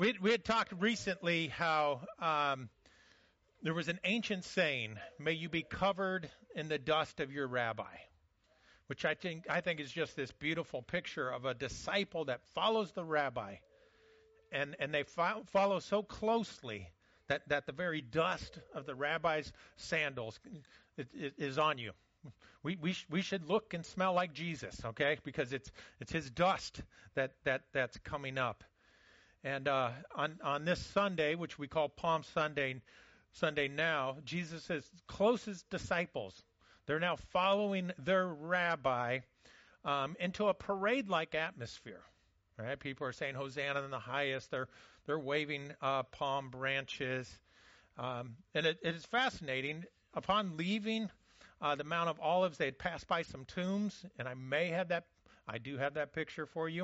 We had talked recently how there was an ancient saying, "May you be covered in the dust of your rabbi," which I think is just this beautiful picture of a disciple that follows the rabbi, and they follow so closely that the very dust of the rabbi's sandals is on you. We should look and smell like Jesus, okay? Because it's his dust that's coming up. And on this Sunday, which we call Palm Sunday now, Jesus' closest disciples, they're now following their rabbi into a parade-like atmosphere. Right? People are saying Hosanna in the highest. They're waving palm branches, and it is fascinating. Upon leaving the Mount of Olives, they had passed by some tombs, and I do have that picture for you.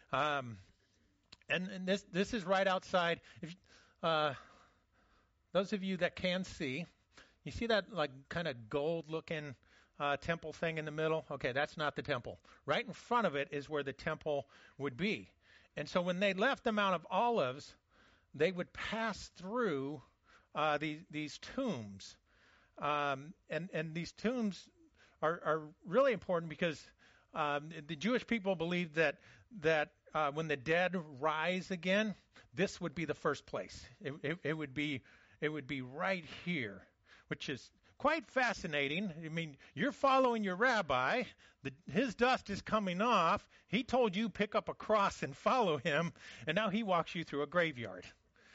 And this is right outside. If those of you that can see, you see that like kind of gold-looking temple thing in the middle? Okay, that's not the temple. Right in front of it is where the temple would be. And so when they left the Mount of Olives, they would pass through these tombs. And these tombs are really important because the Jewish people believed that when the dead rise again, this would be the first place. It would be right here, which is quite fascinating. I mean, you're following your rabbi. His dust is coming off. He told you pick up a cross and follow him, and now he walks you through a graveyard.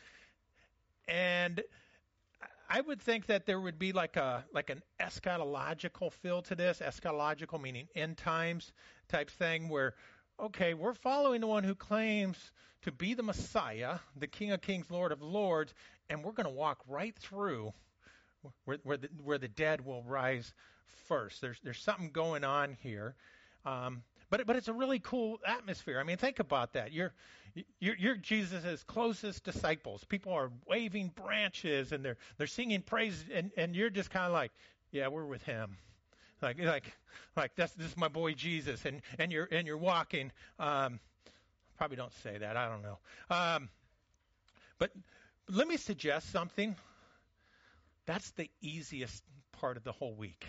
And I would think that there would be like an eschatological feel to this. Eschatological meaning end times type thing where, okay, we're following the one who claims to be the Messiah, the King of Kings, Lord of Lords, and we're going to walk right through where the dead will rise first. There's something going on here, but it's a really cool atmosphere. I mean, think about that. You're Jesus' closest disciples. People are waving branches and they're singing praise, and you're just kind of like, yeah, we're with him. Like this is my boy Jesus, and you're walking. Probably don't say that. I don't know. But let me suggest something. That's the easiest part of the whole week.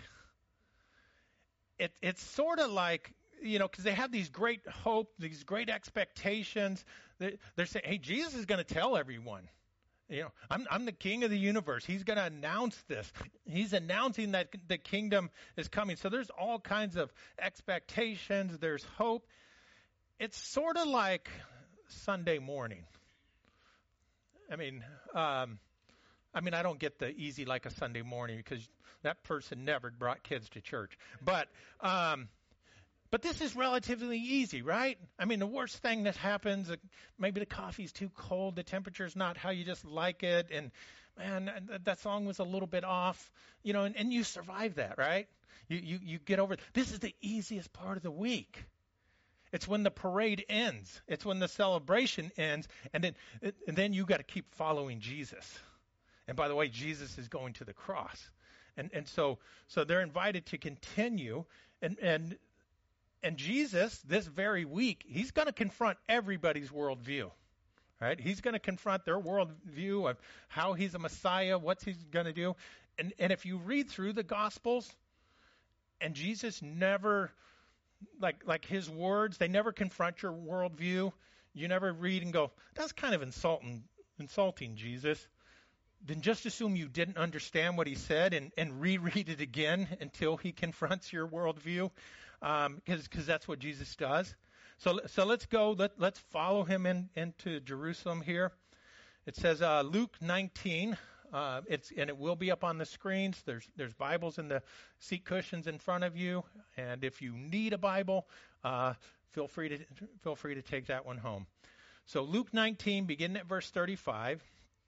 It's sort of like, because they have these great hope, these great expectations. They're saying, hey, Jesus is going to tell everyone. I'm the king of the universe. He's going to announce this. He's announcing that the kingdom is coming. So there's all kinds of expectations. There's hope. It's sort of like Sunday morning. I mean, I don't get the easy like a Sunday morning because that person never brought kids to church. But this is relatively easy, right? I mean, the worst thing that happens, maybe the coffee's too cold, the temperature's not how you just like it, and man, that song was a little bit off, and you survive that, right? You get over it. This is the easiest part of the week. It's when the parade ends. It's when the celebration ends, and then you got to keep following Jesus. And by the way, Jesus is going to the cross, and so they're invited to continue, and Jesus, this very week, he's going to confront everybody's worldview, right? He's going to confront their worldview of how he's a Messiah, what he's going to do. And if you read through the Gospels, and Jesus never, like his words, they never confront your worldview. You never read and go, that's kind of insulting, Jesus. Then just assume you didn't understand what he said and reread it again until he confronts your worldview, because that's what Jesus does. So let's go. Let's follow him into Jerusalem here. It says Luke 19. And it will be up on the screens. There's Bibles in the seat cushions in front of you, and if you need a Bible, feel free to take that one home. So Luke 19, beginning at verse 35.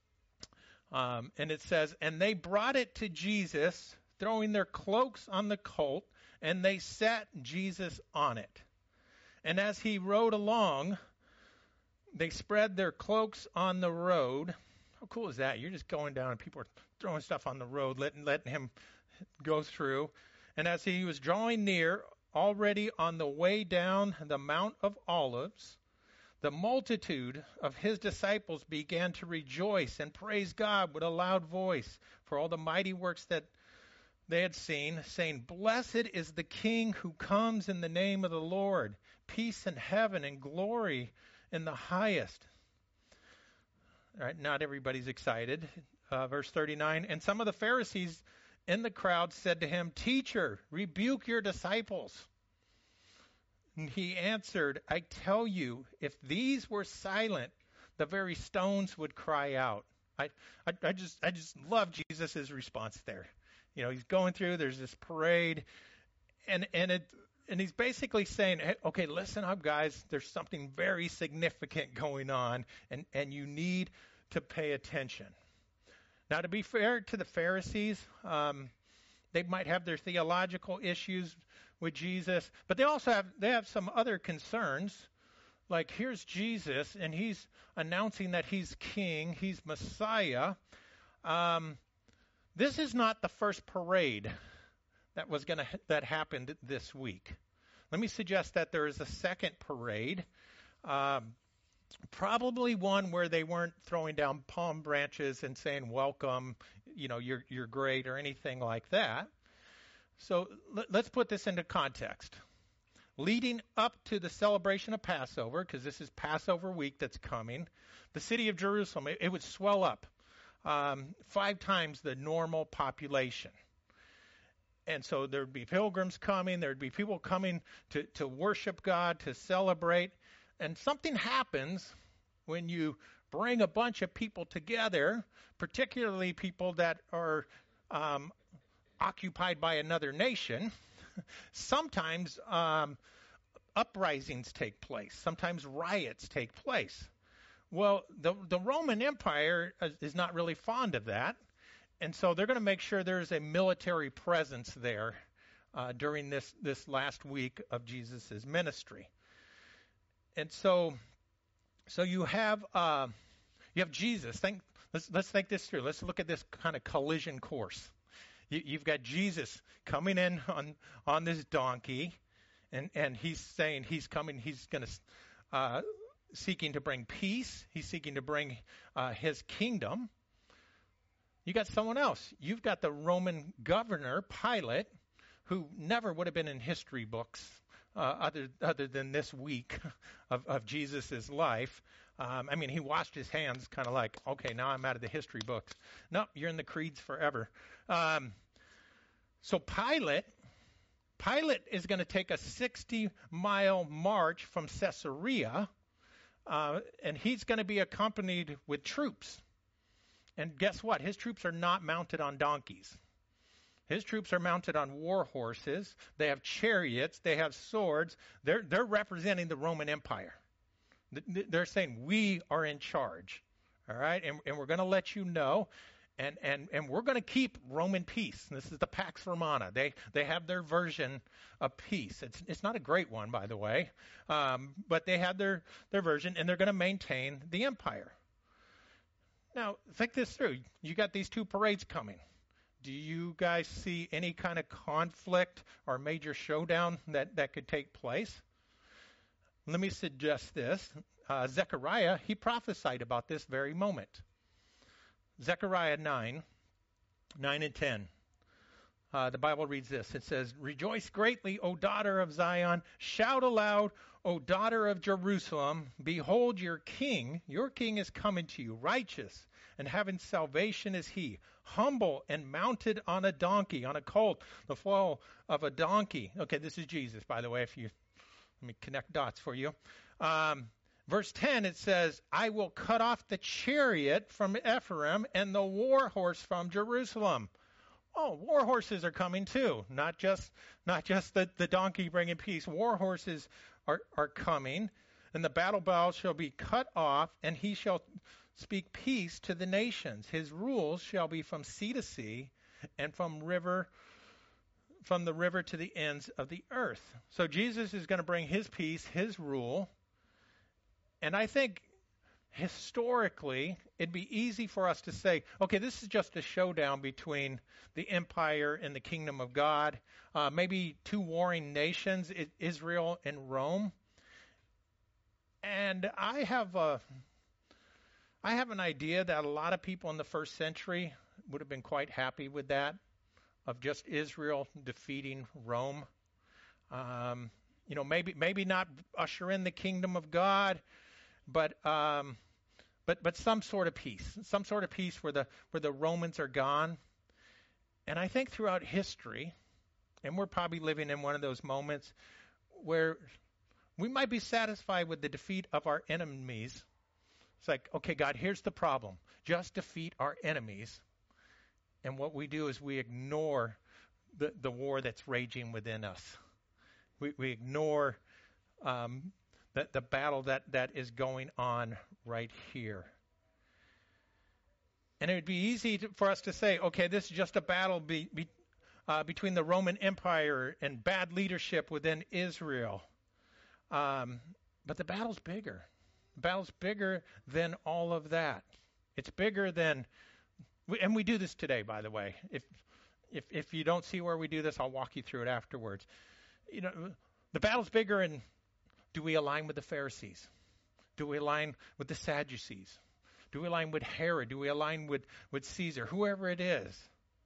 And it says, and they brought it to Jesus, throwing their cloaks on the colt, and they set Jesus on it. And as he rode along, they spread their cloaks on the road. How cool is that? You're just going down and people are throwing stuff on the road, letting him go through. And as he was drawing near, already on the way down the Mount of Olives, the multitude of his disciples began to rejoice and praise God with a loud voice for all the mighty works that they had seen, saying, "Blessed is the King who comes in the name of the Lord. Peace in heaven and glory in the highest." All right, not everybody's excited. Verse 39, and some of the Pharisees in the crowd said to him, "Teacher, rebuke your disciples." And he answered, "I tell you, if these were silent, the very stones would cry out." I just love Jesus' response there. You know, he's going through, there's this parade, and he's basically saying, hey, okay, listen up, guys. There's something very significant going on, and you need to pay attention. Now, to be fair to the Pharisees, they might have their theological issues with Jesus, but they have some other concerns. Like, here's Jesus, and he's announcing that he's king, he's Messiah. This is not the first parade that happened this week. Let me suggest that there is a second parade, probably one where they weren't throwing down palm branches and saying welcome, you know, you're great or anything like that. So let's put this into context. Leading up to the celebration of Passover, because this is Passover week that's coming, the city of Jerusalem, it would swell up 5 times the normal population. And so there'd be pilgrims coming, there'd be people coming to worship God, to celebrate. And something happens when you bring a bunch of people together, particularly people that are occupied by another nation. Sometimes uprisings take place. Sometimes riots take place. Well, the Roman Empire is not really fond of that. And so they're going to make sure there's a military presence there during this last week of Jesus' ministry. And so you have Jesus. Let's think this through. Let's look at this kind of collision course. You've got Jesus coming in on this donkey, and he's saying he's coming. He's going to seeking to bring peace. He's seeking to bring his kingdom. You got someone else. You've got the Roman governor, Pilate, who never would have been in history books other than this week of Jesus' life. I mean, he washed his hands kind of like, okay, now I'm out of the history books. No, you're in the creeds forever. So Pilate is going to take a 60-mile march from Caesarea, and he's going to be accompanied with troops. And guess what? His troops are not mounted on donkeys. His troops are mounted on war horses. They have chariots. They have swords. They're representing the Roman Empire. They're saying, we are in charge. All right? And we're going to let you know. And we're going to keep Roman peace. This is the Pax Romana. They have their version of peace. It's not a great one, by the way. But they have their version, and they're going to maintain the empire. Now, think this through. You got these 2 parades coming. Do you guys see any kind of conflict or major showdown that could take place? Let me suggest this. Zechariah, he prophesied about this very moment. Zechariah 9 and 10. The Bible reads this. It says, "Rejoice greatly, O daughter of Zion. Shout aloud, O daughter of Jerusalem. Behold, your king is coming to you. Righteous and having salvation is he. Humble and mounted on a donkey, on a colt, the foal of a donkey." Okay, this is Jesus, by the way, let me connect dots for you. Verse 10, it says, "I will cut off the chariot from Ephraim and the war horse from Jerusalem." Oh, war horses are coming too. Not just the donkey bringing peace. War horses are coming. "And the battle bow shall be cut off, and he shall speak peace to the nations. His rules shall be from sea to sea, and from the river to the ends of the earth." So Jesus is going to bring his peace, his rule. And I think historically, it'd be easy for us to say, okay, this is just a showdown between the empire and the kingdom of God, maybe 2 warring nations, Israel and Rome. And I have an idea that a lot of people in the first century would have been quite happy with that, of just Israel defeating Rome. Maybe not usher in the kingdom of God, but some sort of peace where the Romans are gone. And I think throughout history, and we're probably living in one of those moments where we might be satisfied with the defeat of our enemies. It's like, okay, God, here's the problem. Just defeat our enemies. And what we do is we ignore the war that's raging within us. We ignore the battle that is going on right here. And it would be easy for us to say, okay, this is just a battle between the Roman Empire and bad leadership within Israel. But the battle's bigger. The battle's bigger than all of that. It's bigger than, and we do this today, by the way. If you don't see where we do this, I'll walk you through it afterwards. The battle's bigger, and do we align with the Pharisees? Do we align with the Sadducees? Do we align with Herod? Do we align with Caesar? Whoever it is.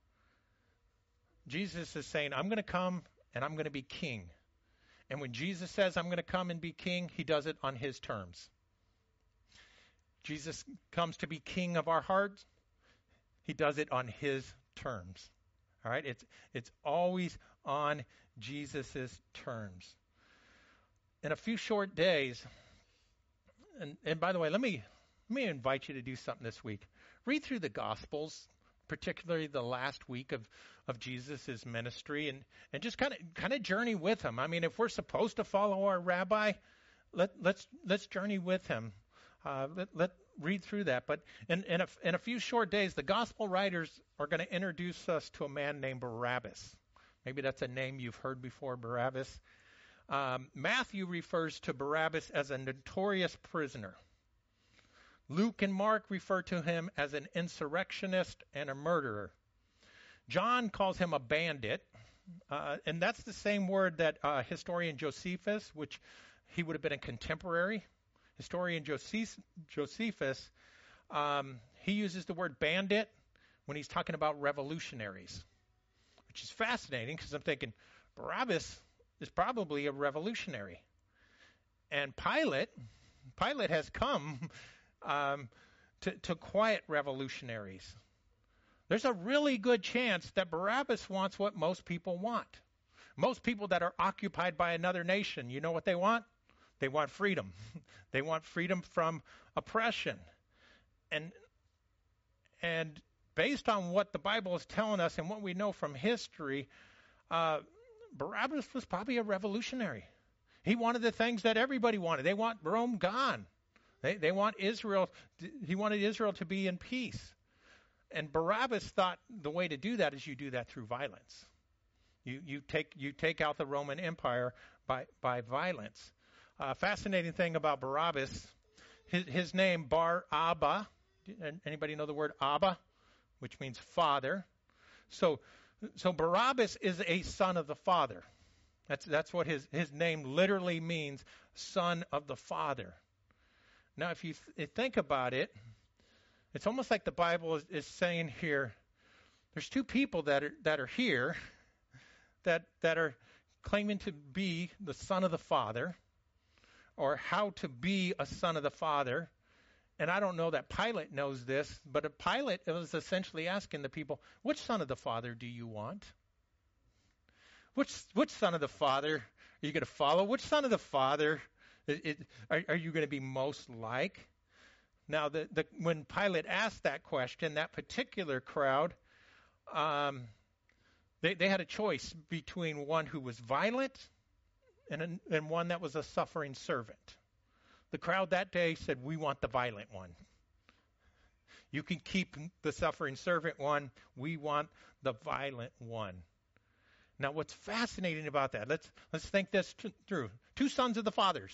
Jesus is saying, I'm going to come and I'm going to be king. And when Jesus says I'm going to come and be king, he does it on his terms. Jesus comes to be king of our hearts. He does it on his terms. All right? It's always on Jesus' terms. In a few short days, and by the way, let me invite you to do something this week. Read through the Gospels, particularly the last week of Jesus' ministry, and just kind of journey with him. I mean, if we're supposed to follow our rabbi, let's journey with him. Let read through that. But in a few short days, the Gospel writers are going to introduce us to a man named Barabbas. Maybe that's a name you've heard before, Barabbas. Matthew refers to Barabbas as a notorious prisoner. Luke and Mark refer to him as an insurrectionist and a murderer. John calls him a bandit, and that's the same word that historian Josephus, which he would have been a contemporary, historian Josephus, he uses the word bandit when he's talking about revolutionaries, which is fascinating because I'm thinking Barabbas is probably a revolutionary. And Pilate has come to quiet revolutionaries. There's a really good chance that Barabbas wants what most people want. Most people that are occupied by another nation, you know what they want? They want freedom. They want freedom from oppression. And based on what the Bible is telling us and what we know from history, Barabbas was probably a revolutionary. He wanted the things that everybody wanted. They want Rome gone. They want Israel. He wanted Israel to be in peace. And Barabbas thought the way to do that is you do that through violence. You take out the Roman Empire by violence. Fascinating thing about Barabbas, his name Bar Abba. Anybody know the word Abba, which means father? So Barabbas is a son of the Father. That's what his name literally means, son of the Father. Now, if you think about it, it's almost like the Bible is saying here, there's two people that are here that are claiming to be the son of the Father, or how to be a son of the Father. And I don't know that Pilate knows this, but Pilate was essentially asking the people, which son of the Father do you want? Which son of the Father are you going to follow? Which son of the Father are you going to be most like? Now, when Pilate asked that question, that particular crowd, they had a choice between one who was violent and one that was a suffering servant. The crowd that day said, we want the violent one. You can keep the suffering servant one. We want the violent one. Now, what's fascinating about that, let's think this through. Two sons of the fathers.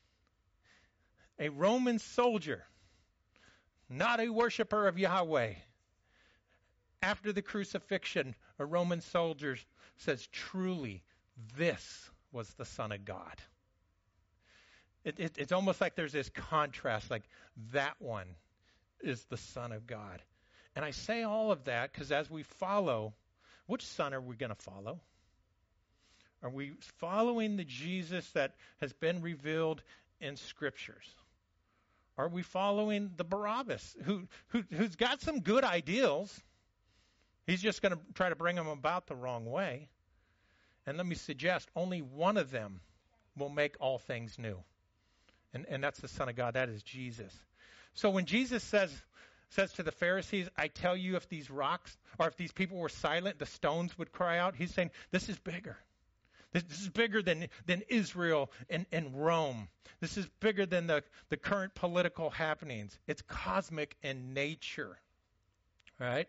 A Roman soldier, not a worshiper of Yahweh. After the crucifixion, a Roman soldier says, truly, this was the Son of God. It's almost like there's this contrast, like that one is the Son of God. And I say all of that because as we follow, which Son are we going to follow? Are we following the Jesus that has been revealed in Scriptures? Are we following the Barabbas, who's got some good ideals? He's just going to try to bring them about the wrong way. And let me suggest, only one of them will make all things new. And that's the Son of God. That is Jesus. So when Jesus says to the Pharisees, I tell you, if these rocks, or if these people were silent, the stones would cry out. He's saying, this is bigger. This is bigger than Israel and Rome. This is bigger than the current political happenings. It's cosmic in nature. Right?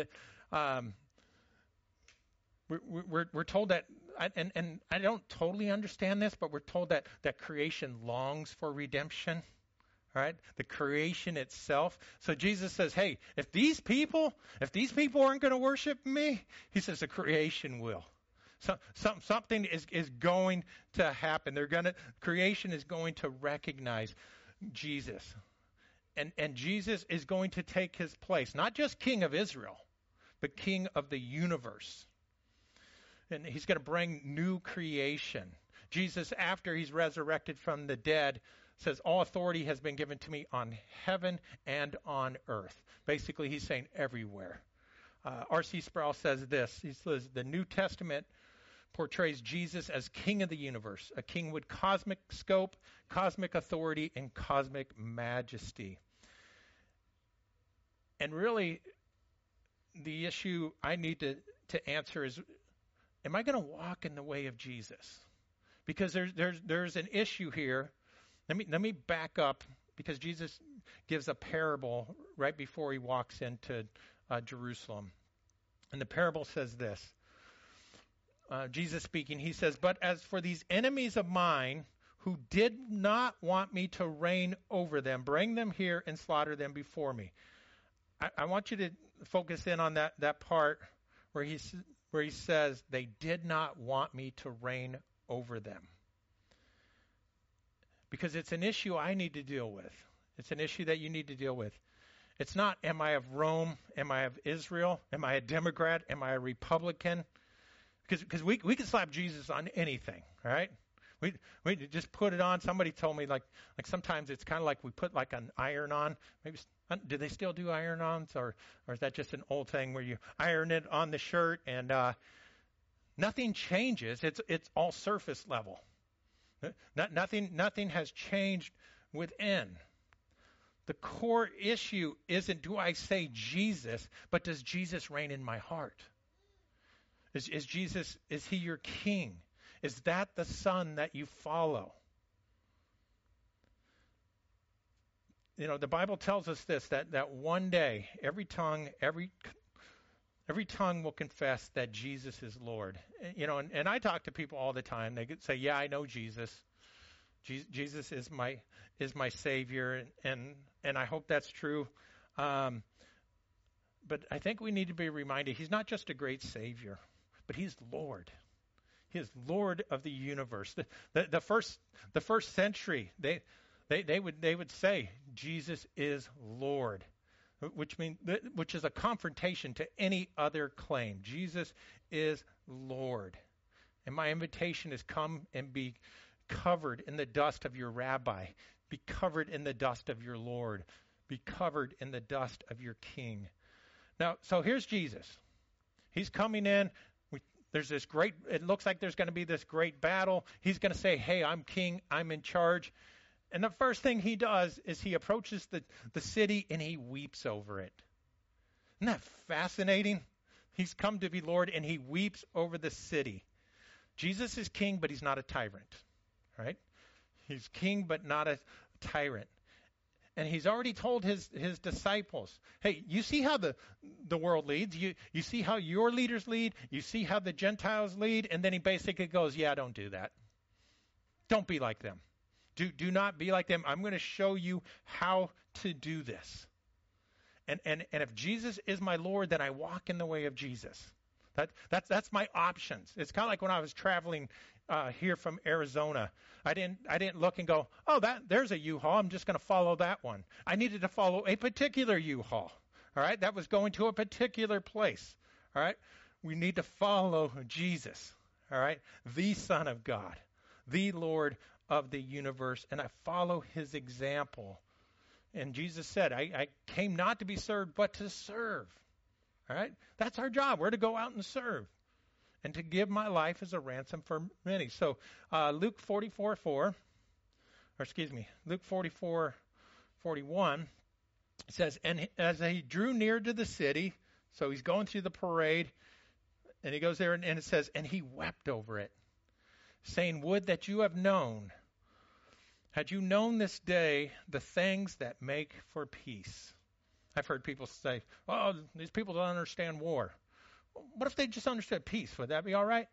We're told that, and I don't totally understand this, but we're told that creation longs for redemption. Right? The creation itself. So Jesus says, hey, if these people aren't going to worship me, he says the creation will. So, something is going to happen. Creation is going to recognize Jesus. And Jesus is going to take his place, not just King of Israel, but King of the universe. And he's going to bring new creation. Jesus, after he's resurrected from the dead, says, all authority has been given to me on heaven and on earth. Basically, he's saying everywhere. R.C. Sproul says this. He says, the New Testament portrays Jesus as king of the universe, a king with cosmic scope, cosmic authority, and cosmic majesty. And really, the issue I need to answer is, am I going to walk in the way of Jesus? Because there's an issue here. Let me back up, because Jesus gives a parable right before he walks into Jerusalem. And the parable says this. Jesus speaking, he says, but as for these enemies of mine who did not want me to reign over them, bring them here and slaughter them before me. I want you to focus in on that part where he says they did not want me to reign over them. Because it's an issue I need to deal with. It's an issue that you need to deal with. It's not, am I of Rome? Am I of Israel? Am I a Democrat? Am I a Republican? Because we can slap Jesus on anything, right? We just put it on. Somebody told me like sometimes it's kind of like we put like an iron on. Maybe do they still do iron-ons, or is that just an old thing where you iron it on the shirt and nothing changes? It's all surface level. Nothing has changed within. The core issue isn't do I say Jesus, but does Jesus reign in my heart? Is Jesus, is he your king? Is that the son that you follow? You know, the Bible tells us this, that one day every tongue will confess that Jesus is Lord. You know, and I talk to people all the time. They could say, yeah, I know Jesus. Jesus is my Savior, and I hope that's true. But I think we need to be reminded he's not just a great Savior, but he's Lord. He is Lord of the universe. The first century, they would say Jesus is Lord, which is a confrontation to any other claim. Jesus is Lord. And my invitation is come and be covered in the dust of your rabbi. Be covered in the dust of your Lord. Be covered in the dust of your King. Now, so here's Jesus. He's coming in. It looks like there's going to be this great battle. He's going to say, hey, I'm king. I'm in charge. And the first thing he does is he approaches the city and he weeps over it. Isn't that fascinating? He's come to be Lord and he weeps over the city. Jesus is king, but he's not a tyrant. Right? He's king, but not a tyrant. And he's already told his disciples, hey, you see how the world leads. You see how your leaders lead. You see how the Gentiles lead. And then he basically goes, yeah, don't do that. Don't be like them. Do not be like them. I'm going to show you how to do this. And if Jesus is my Lord, then I walk in the way of Jesus. That's my options. It's kind of like when I was traveling here from Arizona. I didn't look and go, oh, there's a U-Haul. I'm just going to follow that one. I needed to follow a particular U-Haul. All right, that was going to a particular place. All right, we need to follow Jesus. All right, the Son of God, the Lord of the universe, and I follow his example. And Jesus said, I came not to be served, but to serve. All right, that's our job. We're to go out and serve, and to give my life as a ransom for many. So Luke 44:41 says, and as he drew near to the city, so he's going through the parade, and he goes there, and it says, and he wept over it, saying, would that you have known, had you known this day, the things that make for peace. I've heard people say, oh, these people don't understand war. What if they just understood peace? Would that be all right?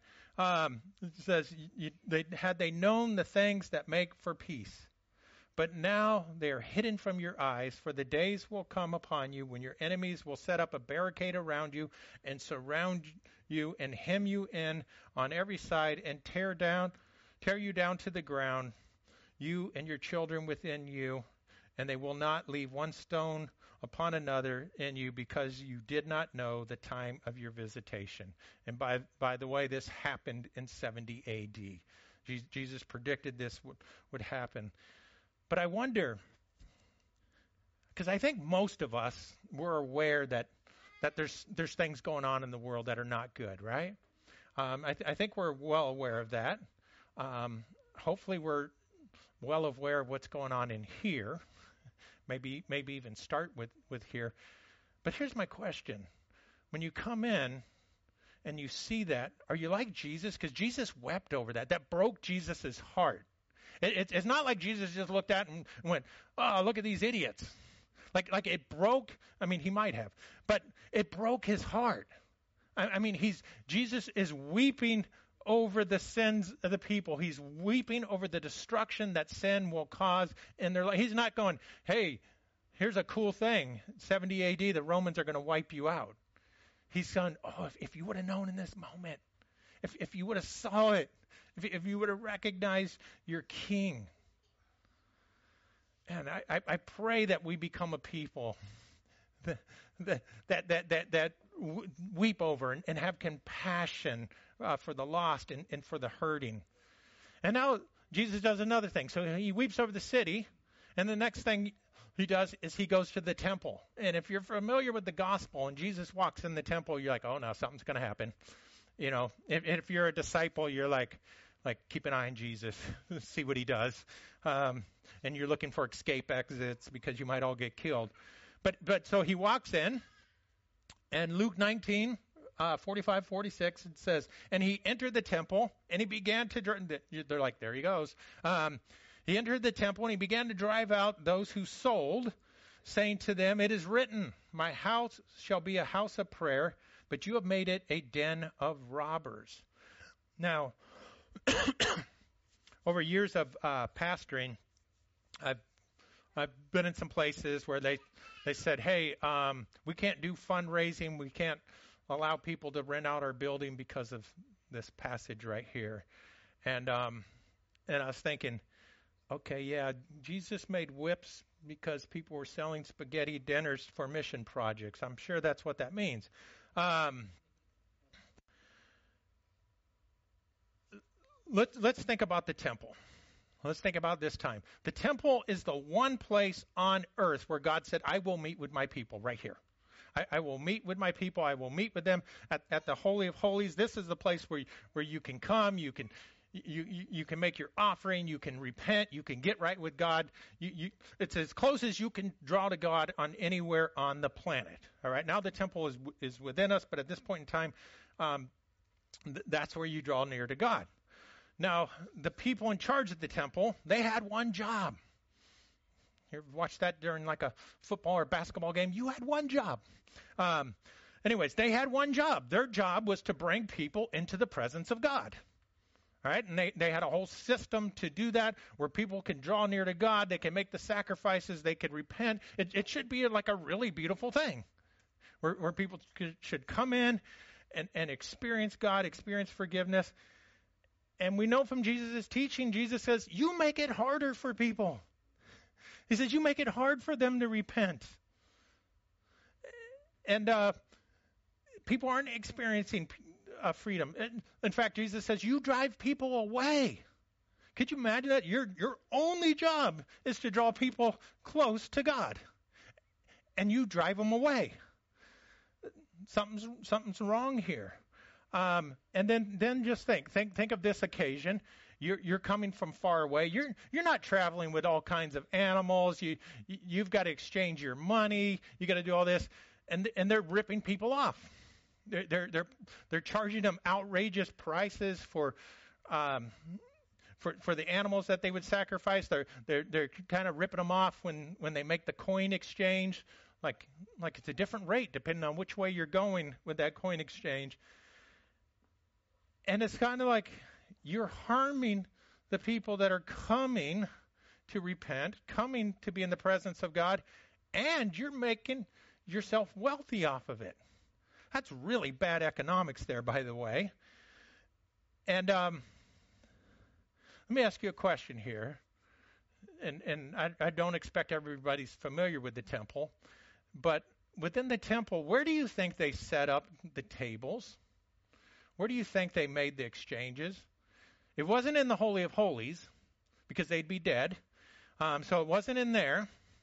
It says, had they known the things that make for peace. But now they are hidden from your eyes, for the days will come upon you when your enemies will set up a barricade around you and surround you and hem you in on every side and tear you down to the ground, you and your children within you, and they will not leave one stone upon another in you, because you did not know the time of your visitation. And by the way, this happened in 70 A.D. Jesus predicted this would happen. But I wonder, because I think most of us were aware that there's things going on in the world that are not good, right? I think we're well aware of that. Hopefully we're well aware of what's going on in here. Maybe even start with here. But here's my question. When you come in and you see that, are you like Jesus? Because Jesus wept over that. That broke Jesus' heart. It's not like Jesus just looked at and went, oh, look at these idiots. Like it broke, I mean, he might have, but it broke his heart. I mean, Jesus is weeping over the sins of the people. He's weeping over the destruction that sin will cause in their life. He's not going, hey, here's a cool thing. 70 A.D., the Romans are going to wipe you out. He's going, oh, if you would have known in this moment, if you would have saw it, if you would have recognized your king. And I pray that we become a people that weep over and have compassion for the lost and for the hurting. And now Jesus does another thing. So he weeps over the city, and the next thing he does is he goes to the temple. And if you're familiar with the gospel and Jesus walks in the temple, you're like, oh, no, something's going to happen. You know, if you're a disciple, you're like keep an eye on Jesus, see what he does. And you're looking for escape exits because you might all get killed. But so he walks in, and Luke 19, 45, 46, it says, and he entered the temple, and he began to drive. They're like, there he goes. He entered the temple, and he began to drive out those who sold, saying to them, it is written, my house shall be a house of prayer, but you have made it a den of robbers. Now, over years of pastoring, I've been in some places where they said, hey, we can't do fundraising. We can't allow people to rent out our building because of this passage right here. And I was thinking, okay, yeah, Jesus made whips because people were selling spaghetti dinners for mission projects. I'm sure that's what that means. Let's think about the temple. Let's think about this time. The temple is the one place on earth where God said, I will meet with my people right here. I will meet with my people. I will meet with them at the Holy of Holies. This is the place where you can come. You can make your offering. You can repent. You can get right with God. It's as close as you can draw to God on anywhere on the planet. All right. Now the temple is within us, but at this point in time, that's where you draw near to God. Now, the people in charge of the temple, they had one job. You ever watched that during like a football or basketball game? You had one job. Anyways, they had one job. Their job was to bring people into the presence of God. All right, and they had a whole system to do that where people can draw near to God. They can make the sacrifices. They can repent. It should be like a really beautiful thing where people should come in and experience God, experience forgiveness. And we know from Jesus' teaching, Jesus says, you make it harder for people. He says, you make it hard for them to repent. And people aren't experiencing freedom. In fact, Jesus says, you drive people away. Could you imagine that? Your only job is to draw people close to God. And you drive them away. Something's wrong here. And then just think of this occasion. You're coming from far away. You're not traveling with all kinds of animals. You've got to exchange your money. You got to do all this, and they're ripping people off. They're charging them outrageous prices for the animals that they would sacrifice. They're kind of ripping them off when they make the coin exchange. Like it's a different rate depending on which way you're going with that coin exchange. And it's kind of like you're harming the people that are coming to repent, coming to be in the presence of God, and you're making yourself wealthy off of it. That's really bad economics there, by the way. And let me ask you a question here. And I don't expect everybody's familiar with the temple. But within the temple, where do you think they set up the tables? Where do you think they made the exchanges? It wasn't in the Holy of Holies, because they'd be dead. So it wasn't in there.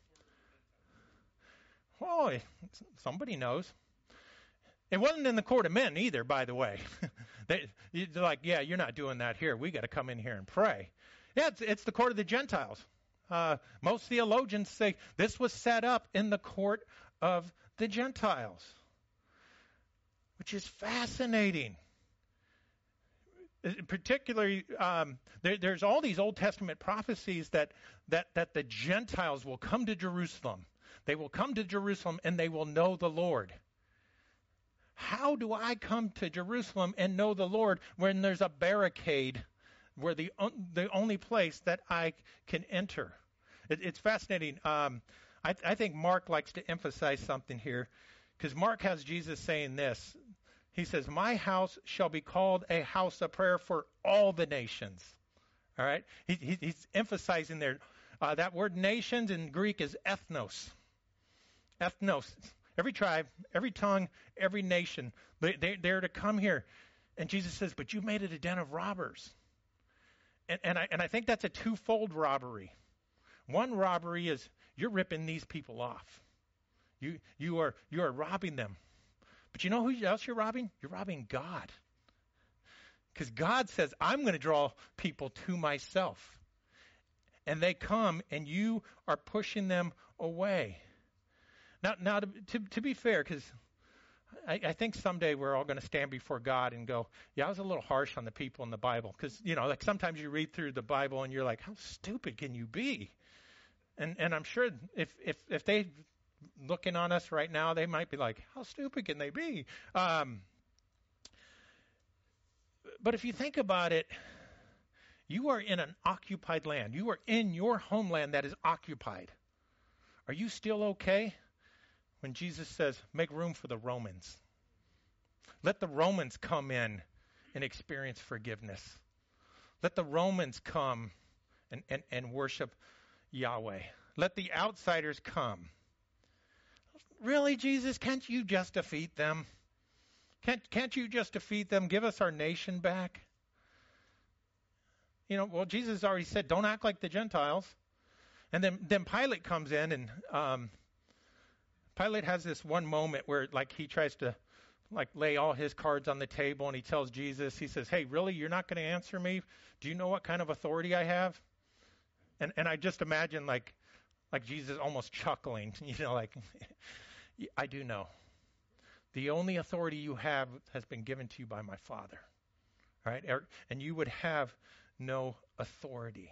Oh, somebody knows. It wasn't in the court of men either, by the way. They're like, yeah, you're not doing that here. We got to come in here and pray. Yeah, it's the court of the Gentiles. Most theologians say this was set up in the court of the Gentiles, which is fascinating. Particularly, there's all these Old Testament prophecies that the Gentiles will come to Jerusalem. They will come to Jerusalem and they will know the Lord. How do I come to Jerusalem and know the Lord when there's a barricade where the only place that I can enter? It's fascinating. I think Mark likes to emphasize something here, because Mark has Jesus saying this. He says, my house shall be called a house of prayer for all the nations. All right? He's emphasizing there. That word nations in Greek is ethnos. Ethnos. Every tribe, every tongue, every nation. They're to come here. And Jesus says, but you made it a den of robbers. And I think that's a twofold robbery. One robbery is you're ripping these people off. You are robbing them. But you know who else you're robbing? You're robbing God. Because God says, I'm going to draw people to myself. And they come, and you are pushing them away. Now to be fair, because I think someday we're all going to stand before God and go, yeah, I was a little harsh on the people in the Bible. Because, like sometimes you read through the Bible and you're like, how stupid can you be? And I'm sure if they looking on us right now, they might be like, how stupid can they be? But if you think about it, you are in an occupied land. You are in your homeland that is occupied. Are you still okay when Jesus says, make room for the Romans? Let the Romans come in and experience forgiveness. Let the Romans come and worship Yahweh. Let the outsiders come. Really, Jesus, can't you just defeat them? Can't you just defeat them? Give us our nation back? Well, Jesus already said, don't act like the Gentiles. And then Pilate comes in, and Pilate has this one moment where, he tries to, lay all his cards on the table, and he tells Jesus, he says, hey, really, you're not going to answer me? Do you know what kind of authority I have? And I just imagine, like Jesus almost chuckling, I do know. The only authority you have has been given to you by my Father. All right? And you would have no authority.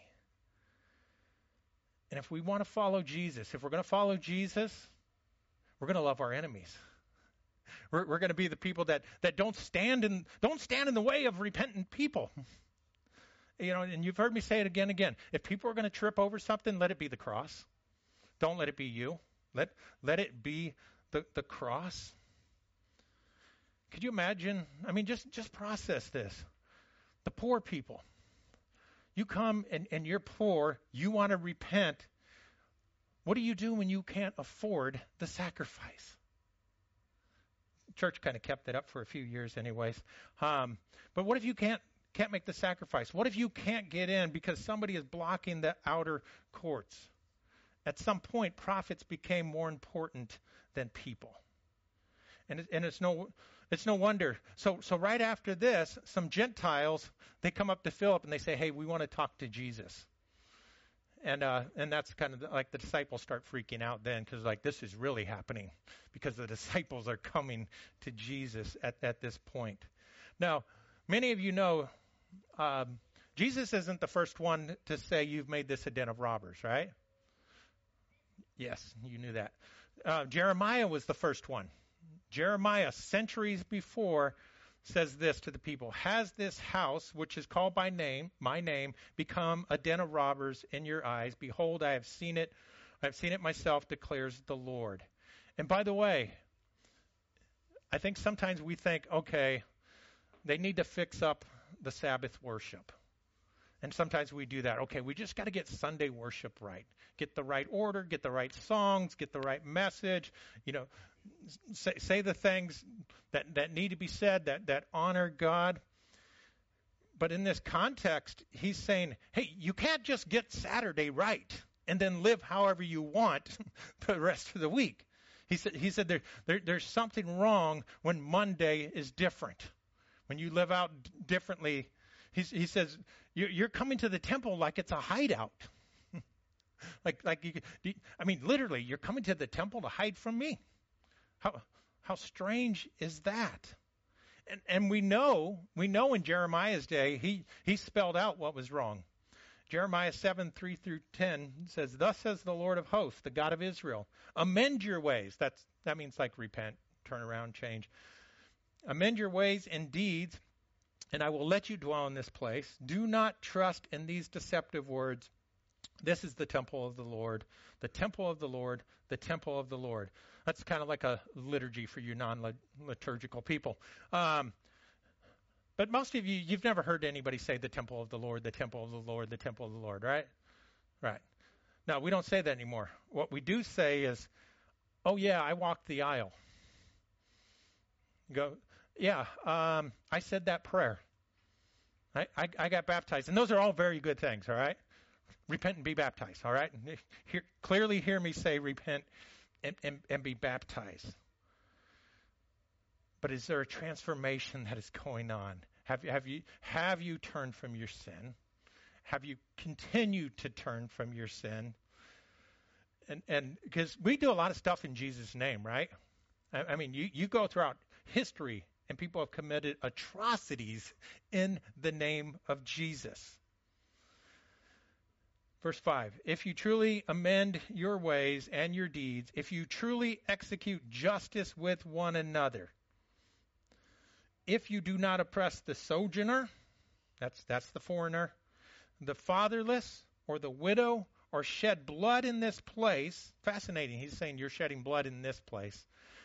And if we want to follow Jesus, if we're going to follow Jesus, we're going to love our enemies. We're going to be the people that don't stand in the way of repentant people. And you've heard me say it again and again. If people are going to trip over something, let it be the cross. Don't let it be you. Let it be the cross. Could you imagine? I mean, just process this. The poor people. You come and you're poor. You want to repent. What do you do when you can't afford the sacrifice? Church kind of kept it up for a few years anyways. But what if you can't make the sacrifice? What if you can't get in because somebody is blocking the outer courts? At some point, prophets became more important than people. And it's no wonder. So right after this, some Gentiles, they come up to Philip and they say, hey, we want to talk to Jesus. And that's kind of like the disciples start freaking out then, because like this is really happening, because the disciples are coming to Jesus at this point. Now, many of you know Jesus isn't the first one to say you've made this a den of robbers, right? Yes, you knew that. Jeremiah was the first one. Jeremiah, centuries before, says this to the people: has this house, which is called by name, my name, become a den of robbers in your eyes? Behold, I have seen it myself, declares the Lord. And by the way, I think sometimes we think, okay, they need to fix up the Sabbath worship. And sometimes we do that. Okay, we just got to get Sunday worship right. Get the right order, get the right songs, get the right message, say the things that need to be said, that honor God. But in this context, he's saying, hey, you can't just get Saturday right and then live however you want the rest of the week. He said there's something wrong when Monday is different, when you live out differently. He says you're coming to the temple like it's a hideout. Literally, you're coming to the temple to hide from me. How strange is that? And we know in Jeremiah's day, he spelled out what was wrong. Jeremiah 7:3-10 says, thus says the Lord of hosts, the God of Israel, amend your ways. That means like repent, turn around, change. Amend your ways and deeds, and I will let you dwell in this place. Do not trust in these deceptive words. This is the temple of the Lord, the temple of the Lord, the temple of the Lord. That's kind of like a liturgy for you non-liturgical people. But most of you've never heard anybody say the temple of the Lord, the temple of the Lord, the temple of the Lord, right? Right. No, we don't say that anymore. What we do say is, oh yeah, I walked the aisle. You go, yeah, I said that prayer. I got baptized. And those are all very good things, all right? Repent and be baptized, all right? Clearly hear me say repent and be baptized. But is there a transformation that is going on? Have you turned from your sin? Have you continued to turn from your sin? And because we do a lot of stuff in Jesus' name, right? I mean, you go throughout history and people have committed atrocities in the name of Jesus. Verse 5, if you truly amend your ways and your deeds, if you truly execute justice with one another, if you do not oppress the sojourner, that's the foreigner, the fatherless or the widow, or shed blood in this place, fascinating, he's saying you're shedding blood in this place,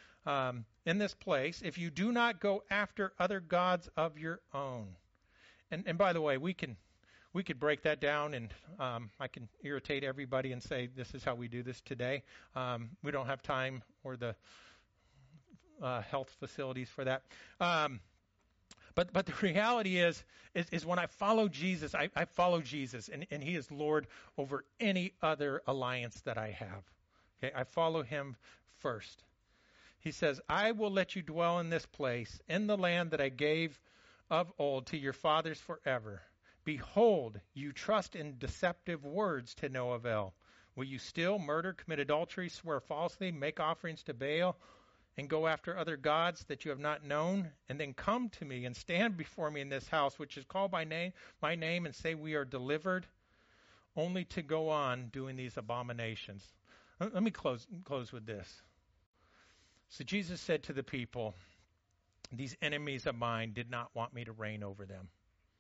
if you do not go after other gods of your own. And by the way, we could break that down, and I can irritate everybody and say this is how we do this today. We don't have time or the health facilities for that. But the reality is when I follow Jesus, I follow Jesus, and he is Lord over any other alliance that I have. Okay, I follow him first. He says, I will let you dwell in this place, in the land that I gave of old to your fathers forever. Behold, you trust in deceptive words to no avail. Will you steal, murder, commit adultery, swear falsely, make offerings to Baal, and go after other gods that you have not known, and then come to me and stand before me in this house, which is called by my name, and say we are delivered, only to go on doing these abominations? Let me close with this. So Jesus said to the people, these enemies of mine did not want me to reign over them.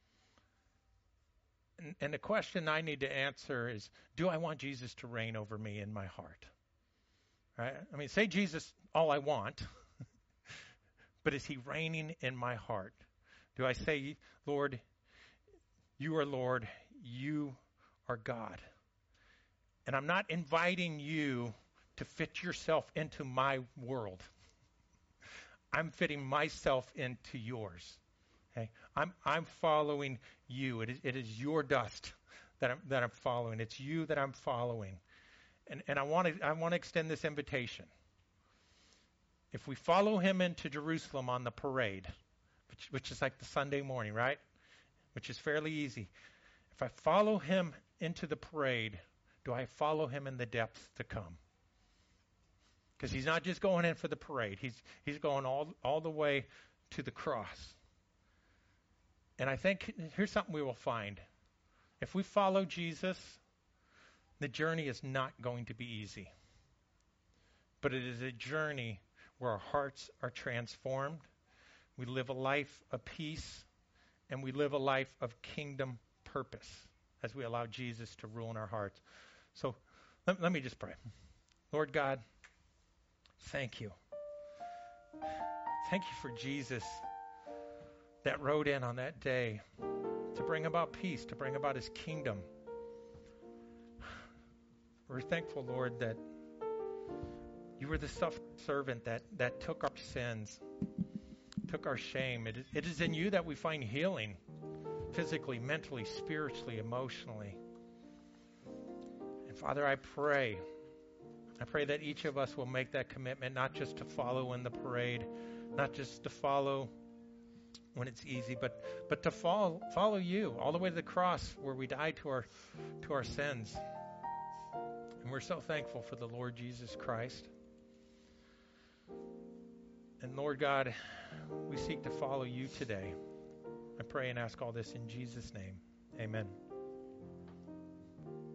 And the question I need to answer is, do I want Jesus to reign over me in my heart? Right? I mean, say Jesus all I want, but is he reigning in my heart? Do I say, Lord, you are Lord, you are God? And I'm not inviting you to fit yourself into my world. I'm fitting myself into yours. Okay? I'm following you. It is your dust that I'm following. It's you that I'm following. And I want to extend this invitation. If we follow him into Jerusalem on the parade, which is like the Sunday morning, right? Which is fairly easy. If I follow him into the parade, do I follow him in the depths to come? Because he's not just going in for the parade. He's going all the way to the cross. And I think here's something we will find. If we follow Jesus, the journey is not going to be easy. But it is a journey where our hearts are transformed. We live a life of peace, and we live a life of kingdom purpose as we allow Jesus to rule in our hearts. So let me just pray. Lord God, thank you. Thank you for Jesus that rode in on that day to bring about peace, to bring about his kingdom. We're thankful, Lord, that you were the suffering servant that took our sins, took our shame. It is in you that we find healing, physically, mentally, spiritually, emotionally. And Father, I pray that each of us will make that commitment, not just to follow in the parade, not just to follow when it's easy, but to follow you all the way to the cross where we died to our sins. And we're so thankful for the Lord Jesus Christ. And Lord God, we seek to follow you today. I pray and ask all this in Jesus' name. Amen.